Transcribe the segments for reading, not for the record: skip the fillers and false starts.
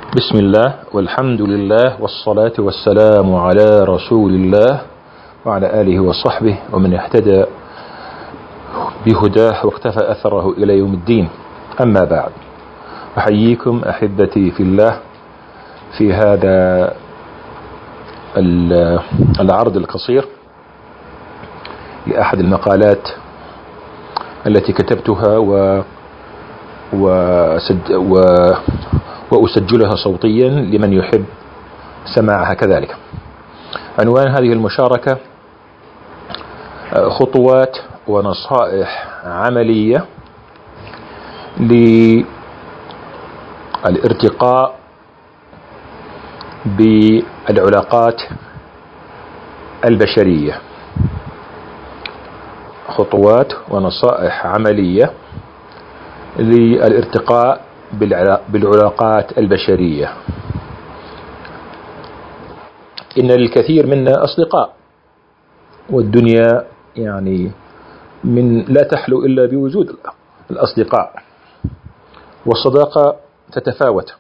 بسم الله والحمد لله والصلاة والسلام على رسول الله وعلى آله وصحبه ومن اهتدى بهداه واقتفى أثره إلى يوم الدين. أما بعد، أحييكم أحبتي في الله في هذا العرض القصير لأحد المقالات التي كتبتها وأسجلها صوتيا لمن يحب سماعها كذلك. عنوان هذه المشاركة: خطوات ونصائح عملية للارتقاء بالعلاقات البشرية. خطوات ونصائح عملية للارتقاء بالعلاقات البشرية. إن للكثير منا أصدقاء، والدنيا يعني لا تحلو إلا بوجود الأصدقاء، والصداقة تتفاوت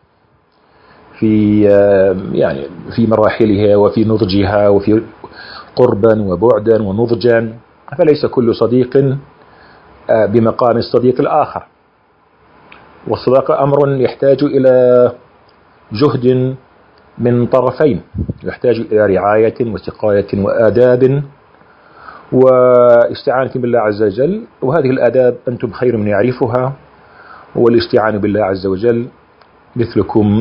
في مراحلها وفي نضجها وفي قربا وبعدا ونضجا، فليس كل صديق بمقام الصديق الآخر. والصداقة أمر يحتاج إلى جهد من طرفين، يحتاج إلى رعاية وسقاية وآداب واستعانة بالله عز وجل، وهذه الآداب أنتم خير من يعرفها، والاستعانة بالله عز وجل مثلكم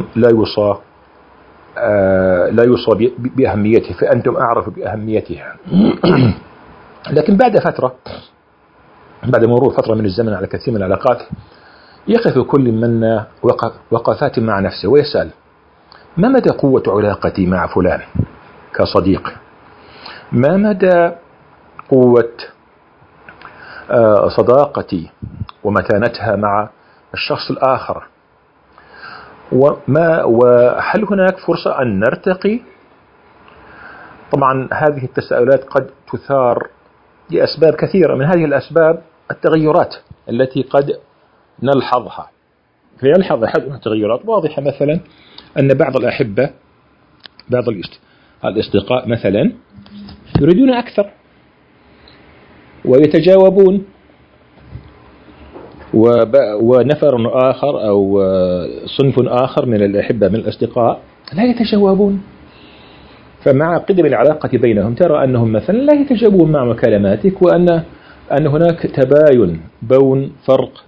لا يوصى بأهميته، فأنتم أعرف بأهميتها. لكن بعد مرور فترة من الزمن على كثير من العلاقات، يقف كل منا وقفات مع نفسه ويسأل: ما مدى قوة علاقتي مع فلان كصديق؟ ما مدى قوة صداقتي ومتانتها مع الشخص الآخر؟ وهل هناك فرصة أن نرتقي؟ طبعا هذه التساؤلات قد تثار لأسباب كثيرة. من هذه الأسباب التغيرات التي قد نلحظها. فيلحظ أحدنا تغيرات واضحة، مثلا أن بعض الأحبة، بعض الأصدقاء مثلا، يريدون أكثر ويتجاوبون، ونفر آخر أو صنف آخر من الأحبة من الأصدقاء لا يتجاوبون. فمع قدم العلاقة بينهم ترى أنهم مثلا لا يتجاوبون مع مكالماتك، وأن هناك تباين، فرق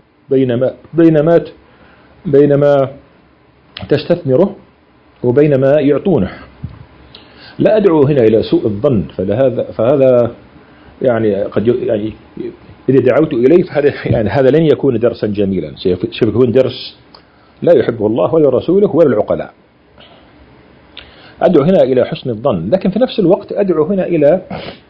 بين ما تستثمره وبين ما يعطونه. لا أدعو هنا إلى سوء الظن، فهذا يعني إذا دعوت إليه هذا لن يكون درسا جميلا، سيكون درس لا يحبه الله ولا رسوله ولا العقلاء. أدعو هنا إلى حسن الظن، لكن في نفس الوقت أدعو هنا إلى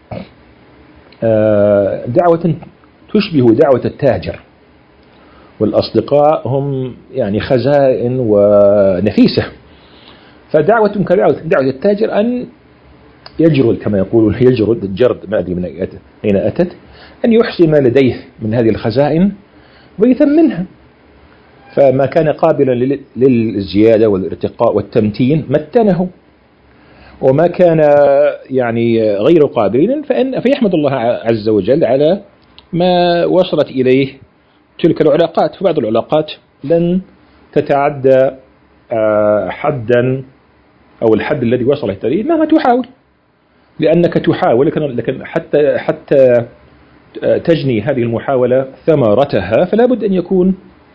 دعوة تشبه دعوة التاجر. والأصدقاء هم خزائن ونفيسة، فدعوة دعوة التاجر أن يجرد، كما يقولون يجرد الجرد، ما أدري من أين أتت، أن يحسن ما لديه من هذه الخزائن ويثمنها. فما كان قابلا للزيادة والارتقاء والتمتين متنه، وما كان غير قابل فيحمد الله عز وجل على ما وصلت إليه تلك العلاقات. فبعض العلاقات لن تتعدى حدا أو الحد الذي وصلت إليه مهما تحاول، لأنك تحاول، لكن حتى تجني هذه المحاولة ثمرتها فلا بد أن يكون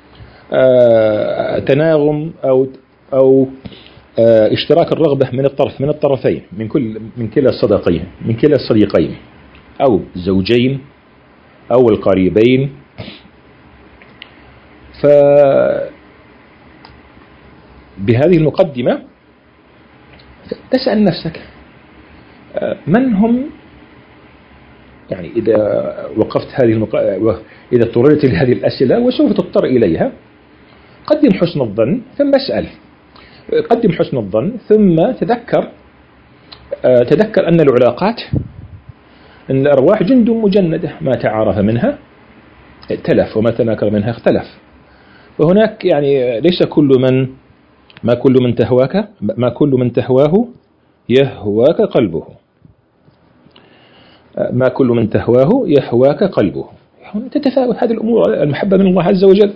تناغم أو اشتراك الرغبة من الطرفين، من كلا الصديقين أو الزوجين أو القريبين. فبهذه المقدمة تسأل نفسك: من هم؟ إذا وقفت إذا اضطررت لهذه الأسئلة، وسوف تضطر إليها، قدم حسن الظن ثم اسأل. قدم حسن الظن ثم تذكر أن العلاقات، أن الأرواح جند مجندة، ما تعارف منها ائتلف وما تناكر منها اختلف. وهناك ليس كل من ما كل من تهواه يهواك قلبه. ما كل من تهواه يهواك قلبه. تتفاوت هذه الأمور، المحبة من الله عز وجل.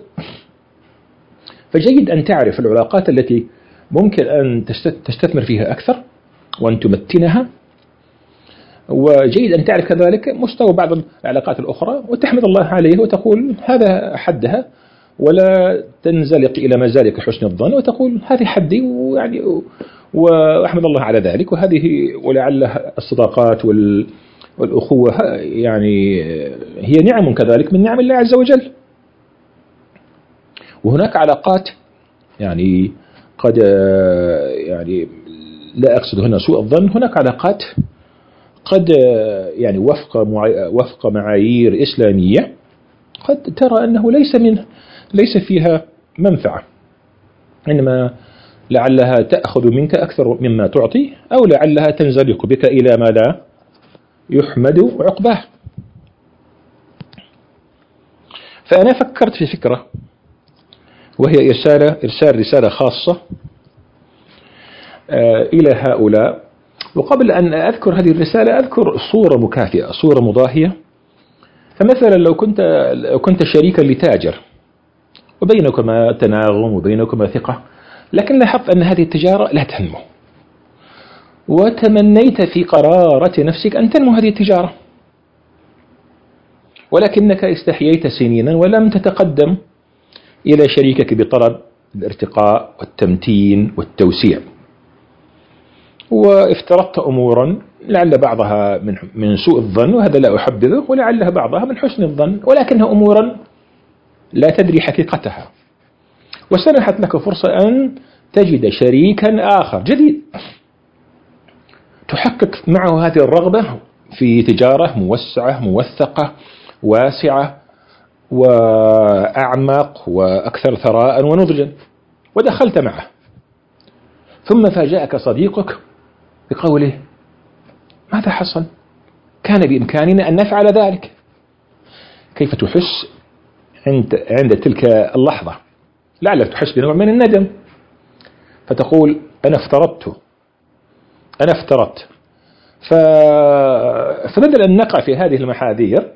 فجيد أن تعرف العلاقات التي ممكن أن تستثمر فيها أكثر وأن تمتنها، وجيد أن تعرف كذلك مستوى بعض العلاقات الأخرى وتحمد الله عليه وتقول هذا حدها، ولا تنزلق إلى مزالق حسن الظن وتقول هذه حدي وأحمد الله على ذلك. وهذه ولعل الصداقات والأخوة يعني هي نعم كذلك من نعم الله عز وجل. وهناك علاقات يعني قد يعني لا أقصد هنا سوء الظن، هناك علاقات قد يعني وفق معايير إسلامية قد ترى أنه ليس فيها منفعة، إنما لعلها تأخذ منك أكثر مما تعطي، أو لعلها تنزلق بك إلى ما لا يحمد عقباه. فأنا فكرت في فكرة، وهي إرسال رسالة خاصة إلى هؤلاء. وقبل أن أذكر هذه الرسالة أذكر صورة مكافئة، صورة مضاهية. فمثلا لو كنت شريكا لتاجر وبينكما تناغم وبينكما ثقة، لكن لاحظت أن هذه التجارة لا تنمو، وتمنيت في قرارة نفسك أن تنمو هذه التجارة، ولكنك استحييت سنينا ولم تتقدم إلى شريكك بطلب الارتقاء والتمتين والتوسيع، وافترضت أمورا لعل بعضها من سوء الظن، وهذا لا أحبذه، ولعلها بعضها من حسن الظن، ولكنها أمورا لا تدري حقيقتها. وسنحت لك فرصة أن تجد شريكا آخر جديد تحقق معه هذه الرغبة في تجارة موسعة موثقة واسعة وأعمق وأكثر ثراء ونضجا، ودخلت معه. ثم فاجأك صديقك بقوله ماذا حصل؟ كان بإمكاننا أن نفعل ذلك. كيف تحس عند تلك اللحظة؟ لعلك تحس بنوع من الندم، فتقول أنا افترضت. فبدل أن نقع في هذه المحاذير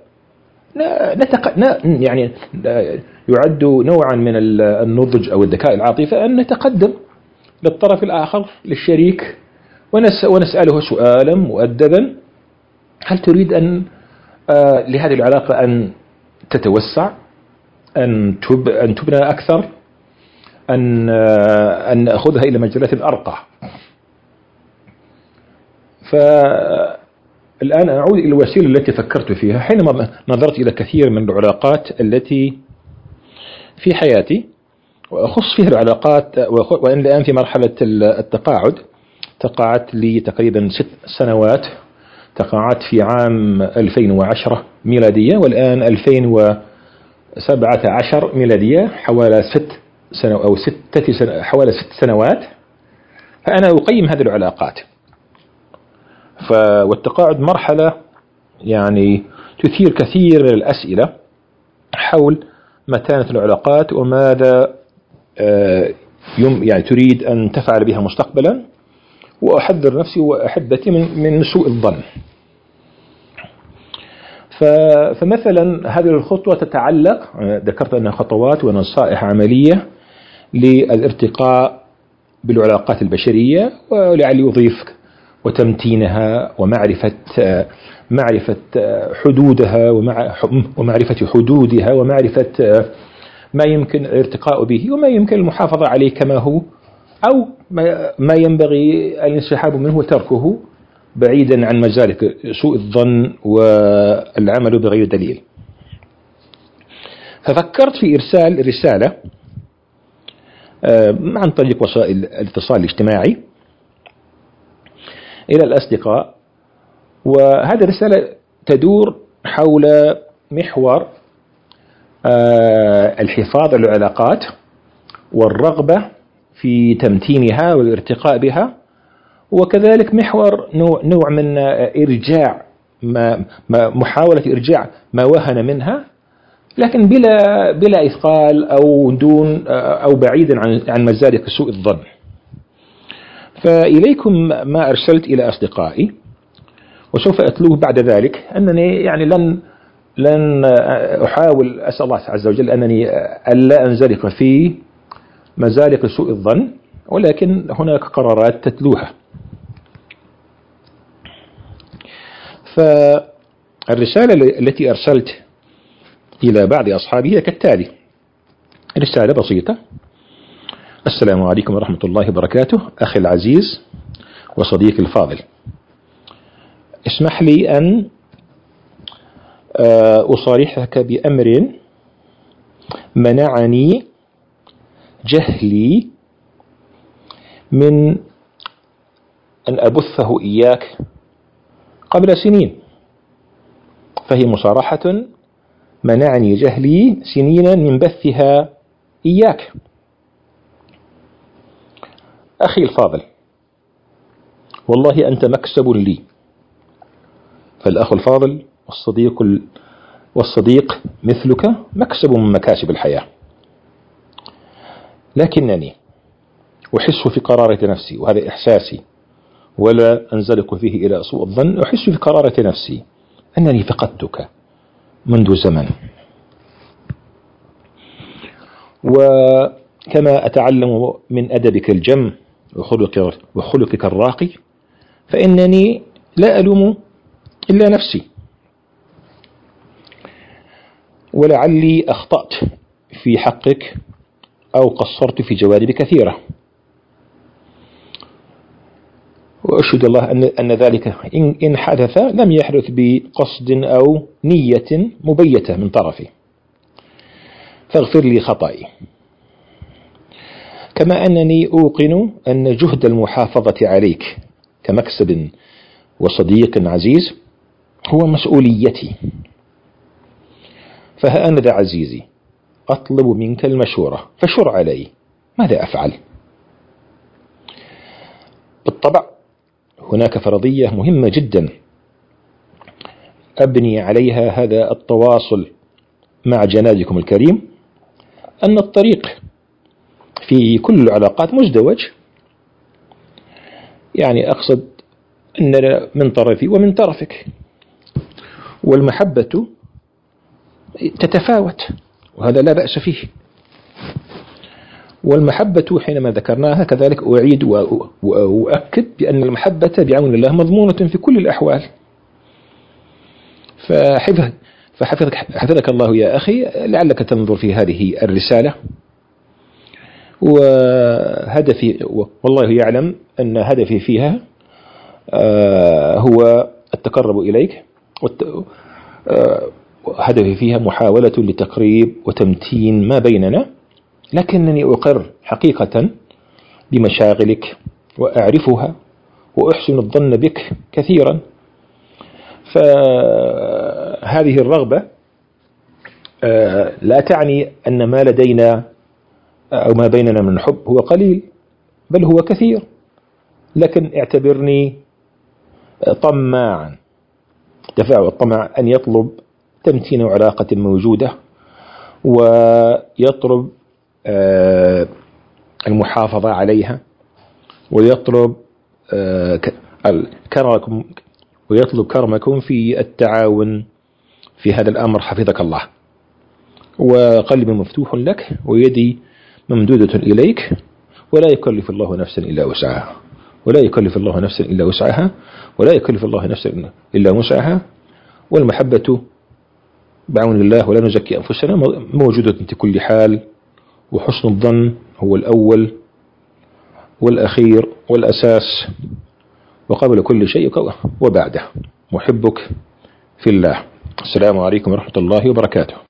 يعني يعد نوعا من النضج أو الذكاء العاطفي أن نتقدم للطرف الآخر للشريك ونسأله سؤالا مؤدبا: هل تريد أن لهذه العلاقة أن تتوسع، أن تبنى أكثر، أن نأخذها إلى مجالات أرقى؟ فالآن أعود إلى الوسيلة التي فكرت فيها حينما نظرت إلى كثير من العلاقات التي في حياتي، وأخص فيها العلاقات، وأن الآن في مرحلة التقاعد. تقاعدت لي تقريبا 6 سنوات، تقاعدت في عام 2010 ميلادية، والآن 2017 ميلادية، حوالي 6 سنوات. فأنا أقيم هذه العلاقات. والتقاعد مرحلة يعني تثير كثير من الأسئلة حول متانة العلاقات وماذا يعني تريد أن تفعل بها مستقبلا، وأحذر نفسي وأحبتي من سوء الظن. فمثلا هذه الخطوة تتعلق، ذكرت أنها خطوات ونصائح عملية للارتقاء بالعلاقات البشرية، ولعلي أضيف وتمتينها ومعرفة حدودها ومعرفة حدودها ومعرفة ما يمكن الارتقاء به وما يمكن المحافظة عليه كما هو، أو ما ينبغي الانسحاب منه وتركه بعيدا عن مزالق سوء الظن والعمل بغير دليل. ففكرت في إرسال رسالة عن طريق وسائل الاتصال الاجتماعي إلى الأصدقاء، وهذه الرسالة تدور حول محور الحفاظ على العلاقات والرغبة في تمتينها والارتقاء بها، وكذلك محور نوع من إرجاع محاولة إرجاع ما وهن منها، لكن بلا إثقال أو دون أو بعيدا عن مزالق سوء الظن. فإليكم ما أرسلت إلى أصدقائي، وسوف أتلوه بعد ذلك. أنني يعني لن أحاول، أسأل الله عز وجل أنني ألا أنزلق في مزالق سوء الظن، ولكن هناك قرارات تتلوها. فالرسالة التي أرسلت إلى بعض أصحابي هي كالتالي: رسالة بسيطة: السلام عليكم ورحمة الله وبركاته، أخي العزيز وصديقي الفاضل، اسمح لي أن أصارحك بأمر منعني جهلي من أن أبثه إياك قبل سنين. فهي مصارحة منعني جهلي سنينا من بثها إياك. أخي الفاضل، والله أنت مكسب لي، فالأخ الفاضل والصديق مثلك مكسب من مكاسب الحياة. لكنني أحس في قرارة نفسي، وهذا إحساسي ولا أنزلق فيه إلى سوء الظن، أحس في قرارة نفسي أنني فقدتك منذ زمن. وكما أتعلم من أدبك الجم وخلقك الراقي، فإنني لا ألوم إلا نفسي، ولعلي أخطأت في حقك أو قصرت في جوانب كثيرة، وأشهد الله أن ذلك إن حدث لم يحدث بقصد أو نية مبيتة من طرفي، فاغفر لي خطأي. كما أنني أوقن أن جهد المحافظة عليك كمكسب وصديق عزيز هو مسؤوليتي. فها أنا ذا عزيزي أطلب منك المشورة، فشر علي، ماذا أفعل؟ بالطبع هناك فرضية مهمة جدا أبني عليها هذا التواصل مع جنابكم الكريم، أن الطريق في كل العلاقات مزدوج. يعني أقصد أننا من طرفي ومن طرفك، والمحبة تتفاوت، وهذا لا بأس فيه. والمحبة حينما ذكرناها كذلك أعيد وأؤكد بأن المحبة بعون الله مضمونة في كل الأحوال. فحفظك الله يا أخي، لعلك تنظر في هذه الرسالة، وهدفي والله يعلم أن هدفي فيها هو التقرب إليك، هدفي فيها محاولة لتقريب وتمتين ما بيننا، لكنني أقر حقيقة بمشاغلك وأعرفها وأحسن الظن بك كثيرا. فهذه الرغبة لا تعني أن ما لدينا أو ما بيننا من حب هو قليل، بل هو كثير، لكن اعتبرني طماعا. دفاع الطمع أن يطلب تمتين علاقة موجودة، ويطلب المحافظة عليها، ويطلب كرمكم في التعاون في هذا الأمر، حفظك الله. وقلبي مفتوح لك ويدي ممدودة إليك، ولا يكلف الله نفسا إلا وسعها، ولا يكلف الله نفسا إلا وسعها، ولا يكلف الله نفسا إلا وسعها. والمحبة بعون الله، ولا نزكي أنفسنا، موجودة في كل حال. وحسن الظن هو الأول والأخير والأساس، وقبل كل شيء وبعده. محبك في الله. السلام عليكم ورحمة الله وبركاته.